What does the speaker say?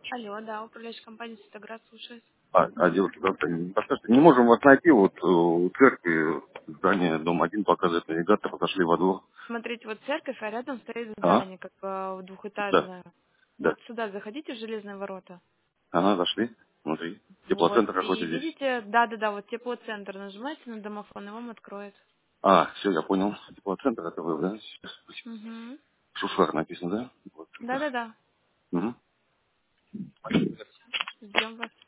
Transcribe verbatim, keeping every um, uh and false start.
Алло, да, управляющая компания Светоград слушает. А, а девушка, как-то не подскажете, не можем вас найти, вот э, у церкви здание, дом один показывает навигатор, подошли во двор. Смотрите, вот церковь, а рядом стоит А? здание, как бы Да, двухэтажное. да. Вот сюда заходите в железные ворота. Ага, зашли, смотри. Вот, Теплоцентр и какой-то здесь. видите, да-да-да, вот теплоцентр, нажимаете на домофон, и вам откроет. А, все, я понял. Теплоцентр это вы, да? Угу. Шушвар написано, да? Теплоцентр. Да-да-да, Угу. ждем вас.